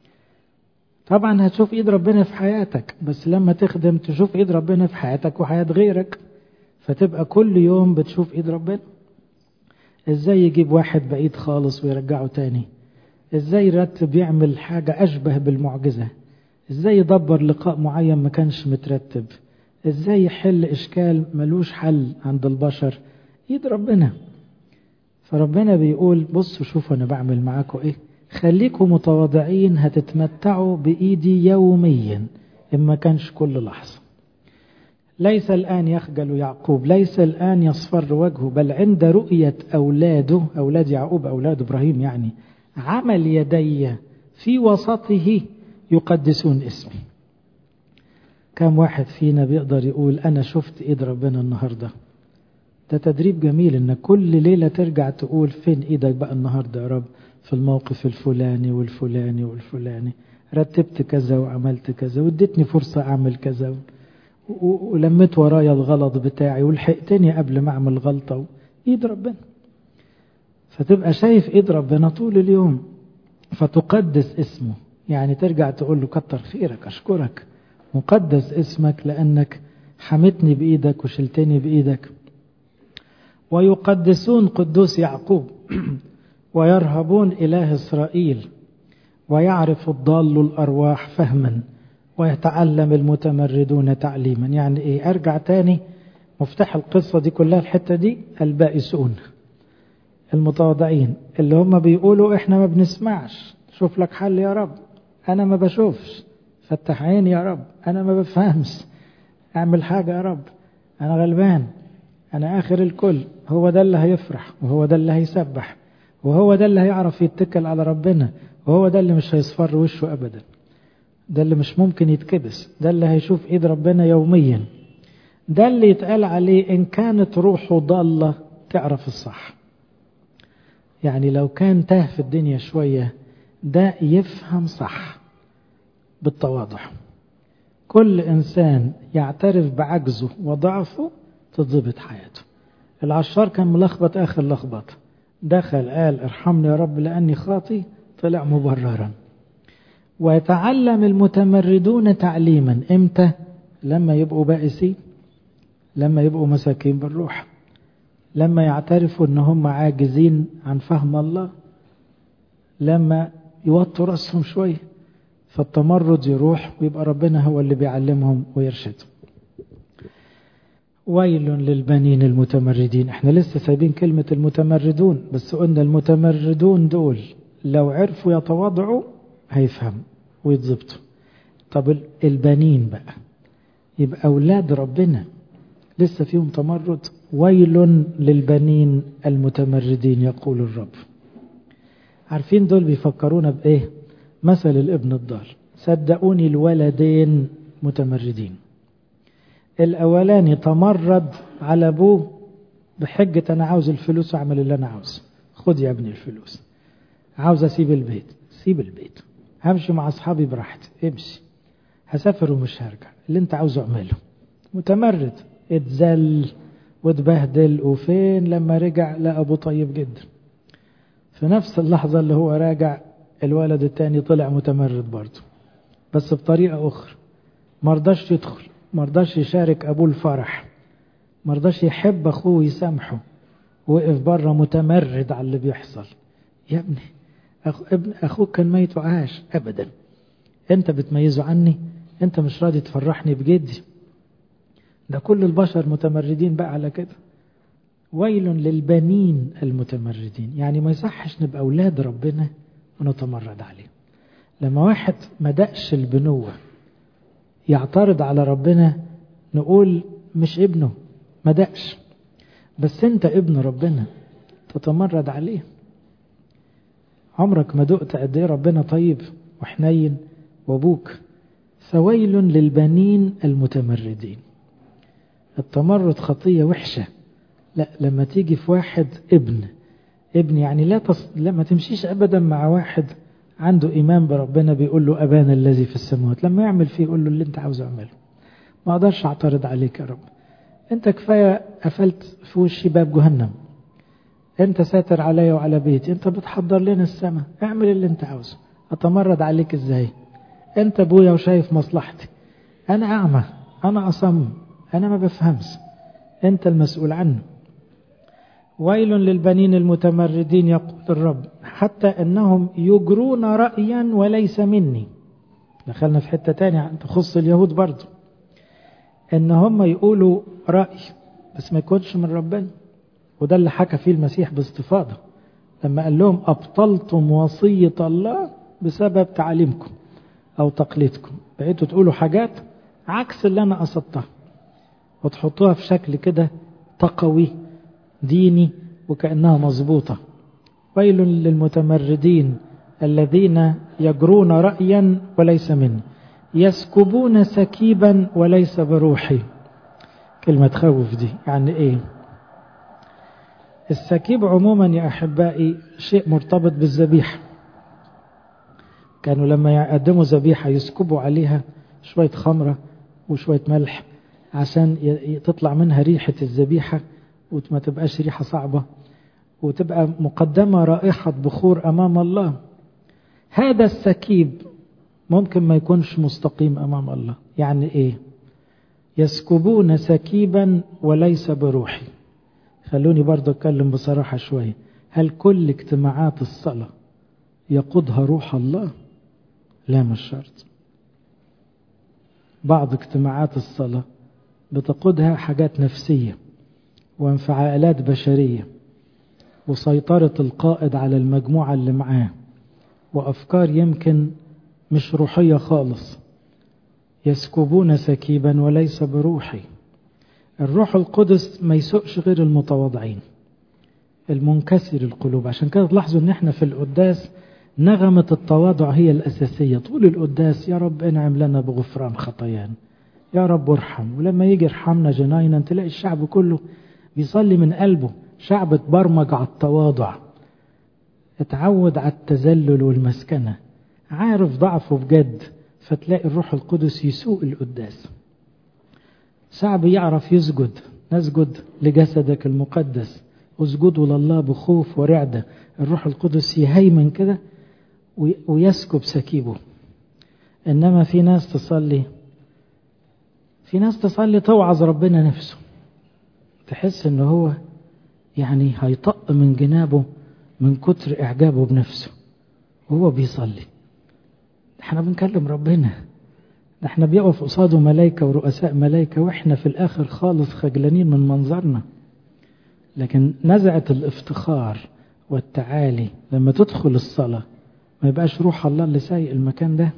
طبعا هتشوف ايد ربنا في حياتك، بس لما تخدم تشوف ايد ربنا في حياتك وحياة غيرك. فتبقى كل يوم بتشوف ايد ربنا. ازاي يجيب واحد بعيد خالص ويرجعه تاني، ازاي يرتب يعمل حاجة اشبه بالمعجزة، ازاي يدبر لقاء معين ما كانش مترتب، ازاي يحل اشكال ملوش حل عند البشر، ايد ربنا. فربنا بيقول بصوا شوفوا انا بعمل معاكم ايه، خليكم متواضعين هتتمتعوا بايدي يوميا ان ما كانش كل لحظة. ليس الآن يخجل يعقوب، ليس الآن يصفر وجهه، بل عند رؤية أولاده، أولاد يعقوب أولاد إبراهيم يعني، عمل يدي في وسطه يقدسون اسمي. كم واحد فينا بيقدر يقول أنا شفت إيد ربنا النهاردة؟ ده تدريب جميل إنك كل ليلة ترجع تقول فين إيدك بقى النهاردة يا رب، في الموقف الفلاني والفلاني والفلاني، رتبت كذا وعملت كذا واديتني فرصة أعمل كذا ولمت ورايا الغلط بتاعي ولحقتني قبل ما أعمل غلطة. إيد ربنا. فتبقى شايف إيد ربنا طول اليوم فتقدس اسمه، يعني ترجع تقول له كتر خيرك، أشكرك، مقدس اسمك لأنك حمتني بإيدك وشلتني بإيدك. ويقدسون قدوس يعقوب ويرهبون إله إسرائيل، ويعرف الضال الأرواح فهما، ويتعلم المتمردون تعليما. يعني إيه؟ أرجع تاني مفتاح القصة دي كلها الحتة دي، البائسون المتواضعين اللي هم بيقولوا إحنا ما بنسمعش، شوف لك حل يا رب، أنا ما بشوفش، فتح عيني يا رب، أنا ما بفهمش، أعمل حاجة يا رب، أنا غلبان، أنا آخر الكل. هو ده اللي هيفرح، وهو ده اللي هيسبح، وهو ده اللي هيعرف يتكل على ربنا، وهو ده اللي مش هيصفر وشه أبدا، ده اللي مش ممكن يتكبس، ده اللي هيشوف إيد ربنا يوميا، ده اللي يتقال عليه إن كانت روحه ضالة تعرف الصح. يعني لو كان تاه في الدنيا شوية ده يفهم صح بالتواضع. كل إنسان يعترف بعجزه وضعفه تضبط حياته. العشار كان ملخبط آخر لخبط، دخل قال ارحمني يا رب لأني خاطي، طلع مبررا. ويتعلم المتمردون تعليما. امتى؟ لما يبقوا بائسين، لما يبقوا مساكين بالروح، لما يعترفوا ان هم عاجزين عن فهم الله، لما يوطوا رأسهم شوية فالتمرد يروح ويبقى ربنا هو اللي بيعلمهم ويرشدهم. ويل للبنين المتمردين. احنا لسه سايبين كلمة المتمردون، بس قلنا المتمردون دول لو عرفوا يتواضعوا هيفهم ويتظبطوا. طب البنين بقى يبقى أولاد ربنا لسه فيهم تمرد. ويل للبنين المتمردين يقول الرب. عارفين دول بيفكرونا بإيه؟ مثل الابن الضال. صدقوني الولدين متمردين. الأولاني تمرد على أبوه بحجة أنا عاوز الفلوس وأعمل اللي أنا عاوزه، خد يا ابني الفلوس. عاوز أسيب البيت، سيب البيت. همشي مع أصحابي براحتي، امشي. هسافر ومش هرجع، اللي أنت عاوزه أعمله. متمرد، اتذل واتبهدل، وفين لما رجع لقى أبوه طيب جدا. في نفس اللحظة اللي هو راجع الولد التاني طلع متمرد برضه، بس بطريقة أخرى. مرضاش يدخل، مرضاش يشارك أبوه الفرح، مرضاش يحب أخوه يسامحه، وقف بره متمرد على اللي بيحصل. يا ابني أخوك كان ميت وعاش. أبدا، أنت بتميزه عني، أنت مش راضي تفرحني بجدي. ده كل البشر متمردين بقى على كده. ويل للبنين المتمردين. يعني ما يصحش نبقى أولاد ربنا ونتمرد عليه. لما واحد ما دقش البنوة يعترض على ربنا نقول مش ابنه، ما دقش. بس انت ابن ربنا تتمرد عليه. عمرك ما دقت قد ايه ربنا طيب وحنين وابوك. فويل للبنين المتمردين. التمرد خطية وحشة. لا، لما تيجي في واحد ابن يعني لا ما تمشيش ابدا مع واحد عنده ايمان بربنا بيقول له ابانا الذي في السماوات، لما يعمل فيه يقول له اللي انت عاوز اعمله، ما اقدرش اعترض عليك يا رب، انت كفاية قفلت في وشي باب جهنم، انت ساتر عليا وعلى بيتي، انت بتحضر لنا السماء، اعمل اللي انت عاوزه، اتمرد عليك ازاي؟ انت ابويا وشايف مصلحتي، انا اعمى، انا اصم، انا ما بفهمش، أنت المسؤول عنه. ويل للبنين المتمردين يقول الرب، حتى أنهم يجرون رأيا وليس مني. دخلنا في حتة تانية تخص اليهود برضو، ان هم يقولوا رأي بس ما يكونش من ربنا. وده اللي حكى فيه المسيح باستفاضة لما قال لهم أبطلتم وصية الله بسبب تعليمكم أو تقليدكم، بقيتوا تقولوا حاجات عكس اللي أنا قصدتها وتحطوها في شكل كده تقوي ديني وكأنها مظبوطة. ويل للمتمردين الذين يجرون رأيا وليس مني، يسكبون سكيبا وليس بروحي. كلمة تخوف دي يعني ايه؟ السكيب عموما يا أحبائي شيء مرتبط بالذبيحة. كانوا لما يقدموا ذبيحة يسكبوا عليها شوية خمرة وشوية ملح عشان تطلع منها ريحة الذبيحة وما تبقاش ريحة صعبة وتبقى مقدمة رائحة بخور أمام الله. هذا السكيب ممكن ما يكونش مستقيم أمام الله. يعني إيه؟ يسكبون سكيبا وليس بروحي. خلوني برضو أتكلم بصراحة شوية. هل كل اجتماعات الصلاة يقودها روح الله؟ لا، مش شرط. بعض اجتماعات الصلاة بتقودها حاجات نفسية وانفعالات بشرية وسيطرة القائد على المجموعة اللي معاه وأفكار يمكن مش روحية خالص. يسكبون سكيبا وليس بروحي. الروح القدس ما يسوقش غير المتواضعين المنكسر القلوب. عشان كده تلاحظوا ان احنا في القداس نغمة التواضع هي الأساسية طول القداس. يا رب انعم لنا بغفران خطايانا، يا رب ارحم. ولما يجي يرحمنا جناينا تلاقي الشعب كله بيصلي من قلبه. شعب اتبرمج على التواضع، اتعود على التذلل والمسكنة، عارف ضعفه بجد، فتلاقي الروح القدس يسوق القداس. شعب يعرف يسجد، نسجد لجسدك المقدس، اسجدوا لله بخوف ورعدة. الروح القدس يهيمن كده ويسكب سكيبه. إنما في ناس تصلي توعظ ربنا نفسه، تحس إنه هو يعني هيطق من جنابه من كتر إعجابه بنفسه وهو بيصلي. احنا بنكلم ربنا، احنا بيقف قصاده ملايكة ورؤساء ملايكة واحنا في الآخر خالص خجلانين من منظرنا. لكن نزعة الافتخار والتعالي لما تدخل الصلاة ما يبقاش روح الله اللي سايق المكان ده،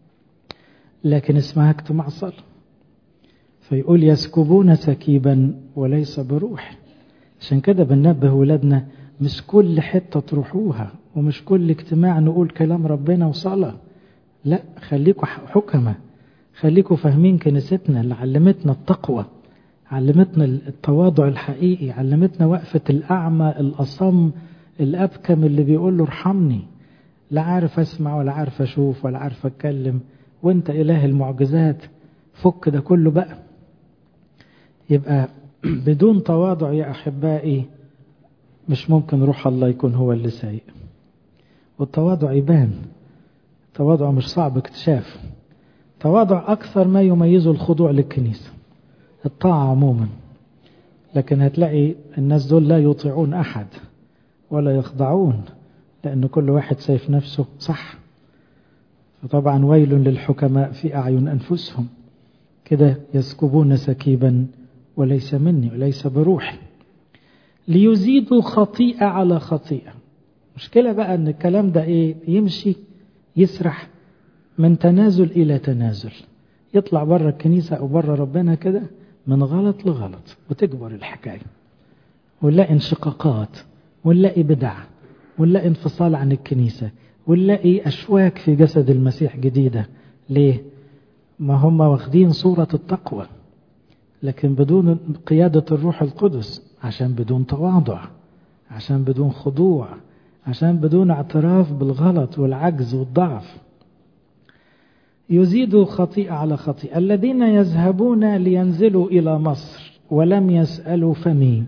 لكن اسمها اجتماع صلاة. فيقول يسكبون سكيبا وليس بروح. عشان كده بننبه ولادنا مش كل حتة تروحوها ومش كل اجتماع نقول كلام ربنا وصلاة. لا، خليكوا حكمة، خليكوا فاهمين كنيستنا اللي علمتنا التقوى، علمتنا التواضع الحقيقي، علمتنا وقفة الأعمى الأصم الأبكم اللي بيقول له ارحمني. لا عارف أسمع ولا عارف أشوف ولا عارف أتكلم وانت إله المعجزات، فك ده كله بقى. يبقى بدون تواضع يا أحبائي مش ممكن روح الله يكون هو اللي سايق. والتواضع يبان، التواضع مش صعب اكتشاف. تواضع أكثر ما يميزه الخضوع للكنيسة، الطاعة عموما. لكن هتلاقي الناس دول لا يطيعون أحد ولا يخضعون، لأن كل واحد شايف نفسه صح. فطبعا ويل للحكماء في أعين أنفسهم. كده يسكبون سكيبا وليس مني وليس بروحي، ليزيدوا خطيئة على خطيئة. مشكلة بقى أن الكلام ده يمشي يسرح من تنازل إلى تنازل، يطلع بره الكنيسة أو بره ربنا كده من غلط لغلط وتكبر الحكاية، ونلاقي انشقاقات ونلاقي بدع ونلاقي انفصال عن الكنيسة ونلاقي أشواك في جسد المسيح جديدة. ليه؟ ما هم واخدين صورة التقوى لكن بدون قيادة الروح القدس، عشان بدون تواضع، عشان بدون خضوع، عشان بدون اعتراف بالغلط والعجز والضعف. يزيدوا خطيئة على خطيئة. الذين يذهبون لينزلوا إلى مصر ولم يسألوا فمي.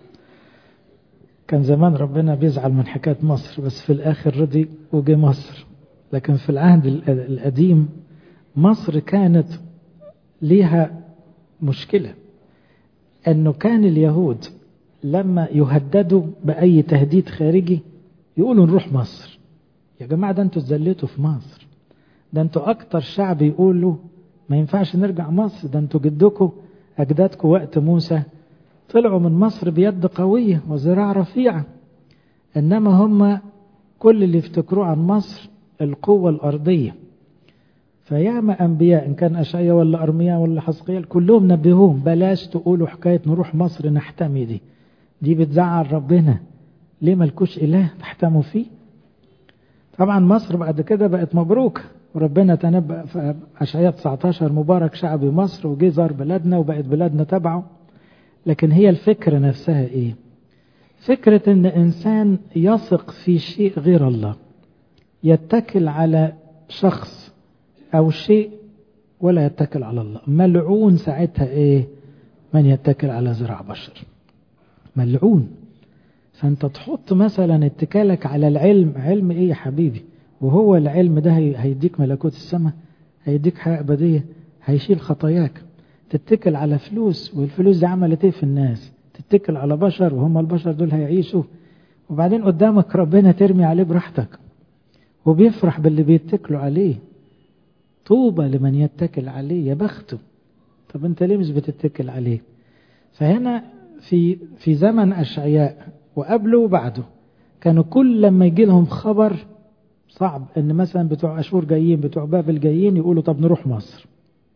كان زمان ربنا بيزعل من حكاية مصر بس في الآخر رضي وجي مصر. لكن في العهد القديم مصر كانت ليها مشكلة، أنه كان اليهود لما يهددوا بأي تهديد خارجي يقولوا نروح مصر. يا جماعة ده انتوا اتذليتوا في مصر، ده انتوا أكتر شعب يقولوا ما ينفعش نرجع مصر، ده انتوا جدكم أجدادكم وقت موسى طلعوا من مصر بيد قوية وذراع رفيعة. إنما هم كل اللي يفتكروه عن مصر القوة الأرضية. فياما أنبياء إن كان أشعياء ولا أرمياء ولا حزقيال كلهم نبهوهم بلاش تقولوا حكاية نروح مصر نحتمي، دي بتزعل ربنا، ليه ملكوش إله تحتموا فيه؟ طبعا مصر بعد كده بقت مبروك، وربنا تنبأ في أشعياء 19 مبارك شعب مصر، وجي زار بلادنا وبقت بلادنا تبعه. لكن هي الفكرة نفسها إيه؟ فكرة إن إنسان يثق في شيء غير الله، يتكل على شخص أو شيء ولا يتكل على الله، ملعون ساعتها إيه؟ من يتكل على ذراع بشر، ملعون. فأنت تحط مثلا اتكالك على العلم، علم إيه يا حبيبي؟ وهو العلم ده هيديك ملكوت السماء، هيديك حياة أبدية، هيشيل خطاياك. تتكل على فلوس، والفلوس دي عملت إيه في الناس؟ تتكل على بشر وهم البشر دول هيعيشوا، وبعدين قدامك ربنا ترمي عليه براحتك، وبيفرح باللي بيتكلوا عليه. طوبى لمن يتكل عليه، يا بخته. طب انت ليه مش بتتكل عليه؟ فهنا في زمن أشعياء وقبله وبعده كانوا كل لما يجي لهم خبر صعب ان مثلا بتوع أشور جايين، بتوع بابل جايين، يقولوا طب نروح مصر.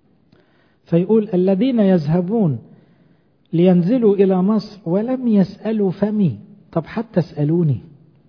فيقول الذين يذهبون لينزلوا إلى مصر ولم يسألوا فمي. طب حتى اسألوني،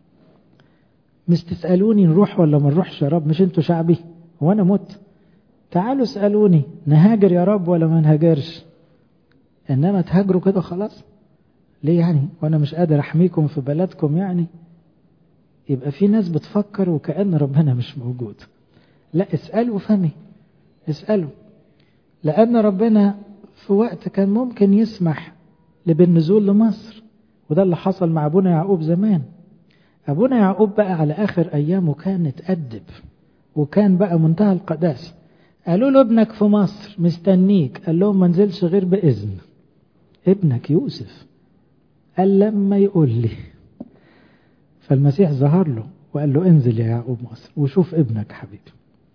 مش تسألوني نروح ولا ما نروحش يا رب؟ مش انتوا شعبي وانا مت؟ تعالوا اسألوني نهاجر يا رب ولا ما نهاجرش. انما تهاجروا كده خلاص ليه يعني؟ وانا مش قادر احميكم في بلدكم يعني؟ يبقى في ناس بتفكر وكأن ربنا مش موجود. لا، اسألوا فمي، اسألوا. لأن ربنا في وقت كان ممكن يسمح بالنزول لمصر، وده اللي حصل مع أبونا يعقوب زمان. أبونا يعقوب بقى على آخر أيامه كان اتأدب، وكان بقى منتهى القداسة. قالوا له ابنك في مصر مستنيك، قال لهم ما نزلش غير بإذن ابنك يوسف. قال لما يقول لي. فالمسيح ظهر له وقال له انزل يا يعقوب مصر وشوف ابنك حبيبي.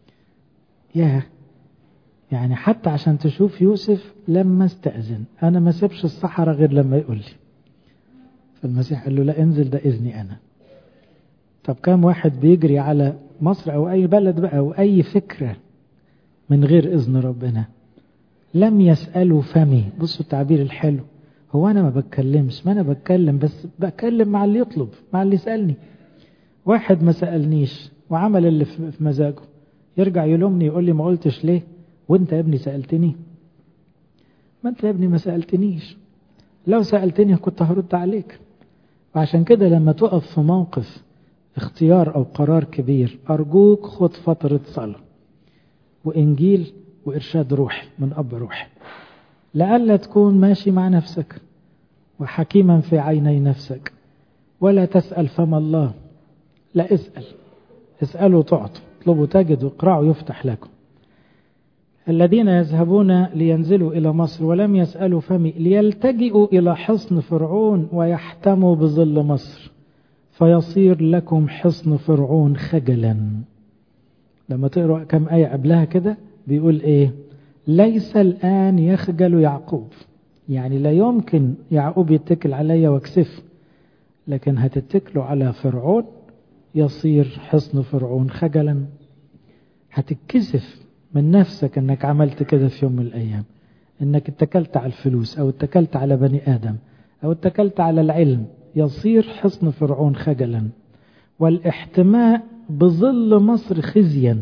يعني حتى عشان تشوف يوسف لما استأذن، أنا ما سيبش الصحراء غير لما يقول لي. فالمسيح قال له لا انزل، ده إذني أنا. طب كم واحد بيجري على مصر أو أي بلد بقى أو أي فكرة من غير إذن ربنا؟ لم يسألوا فمي. بصوا التعبير الحلو، هو أنا ما بتكلمش، ما أنا بتكلم، بس بتكلم مع اللي يطلب، مع اللي يسألني. واحد ما سألنيش وعمل اللي في مزاجه، يرجع يلومني يقول لي ما قلتش ليه؟ وانت يا ابني سألتني؟ ما انت يا ابني ما سألتنيش، لو سألتني كنت هرد عليك. وعشان كده لما تقف في موقف اختيار أو قرار كبير، أرجوك خد فترة صلاة وإنجيل وإرشاد روحي من أب روحي، لألا تكون ماشي مع نفسك وحكيما في عيني نفسك، ولا تسأل فما الله. لا، اسألوا تعطوا، اطلبوا تجدوا، اقرعوا يفتح لكم. الذين يذهبون لينزلوا إلى مصر ولم يسألوا فمي ليلتجئوا إلى حصن فرعون ويحتموا بظل مصر فيصير لكم حصن فرعون خجلا. لما تقرأ كم آية قبلها كده بيقول إيه؟ ليس الآن يخجل يعقوب، يعني لا يمكن يعقوب يتكل عليا واكسف، لكن هتتكلوا على فرعون يصير حصن فرعون خجلا. هتتكسف من نفسك انك عملت كده في يوم من الايام، انك اتكلت على الفلوس او اتكلت على بني ادم او اتكلت على العلم. يصير حصن فرعون خجلا والاحتماء بظل مصر خزيا.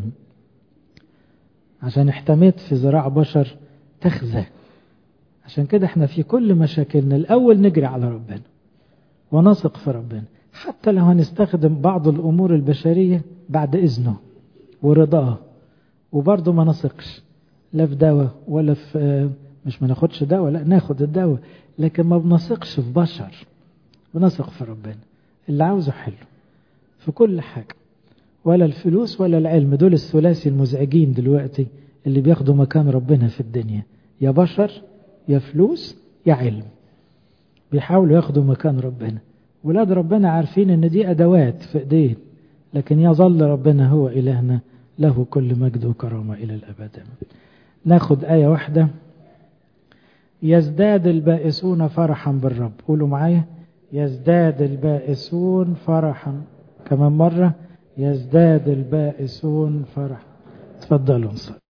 عشان احتميت في ذراع بشر تخزى. عشان كده احنا في كل مشاكلنا الاول نجري على ربنا ونثق في ربنا، حتى لو هنستخدم بعض الامور البشرية بعد اذنه ورضاه، وبرضه ما نثقش لا في دواء ولا في، مش ما ناخدش دواء، لا ناخد الدواء، لكن ما بنثقش في بشر، بنثق في ربنا اللي عاوزه حلو في كل حاجة. ولا الفلوس ولا العلم، دول الثلاثي المزعجين دلوقتي اللي بياخدوا مكان ربنا في الدنيا، يا بشر يا فلوس يا علم. بيحاولوا ياخدوا مكان ربنا. ولاد ربنا عارفين ان دي ادوات في ايديه، لكن يظل ربنا هو إلهنا، له كل مجد وكرامة إلى الأبد. ناخد آية واحدة. يزداد البائسون فرحا بالرب. قولوا معايا، يزداد البائسون فرحا. كمان مرة، يزداد البائسون فرحا. تفضلوا.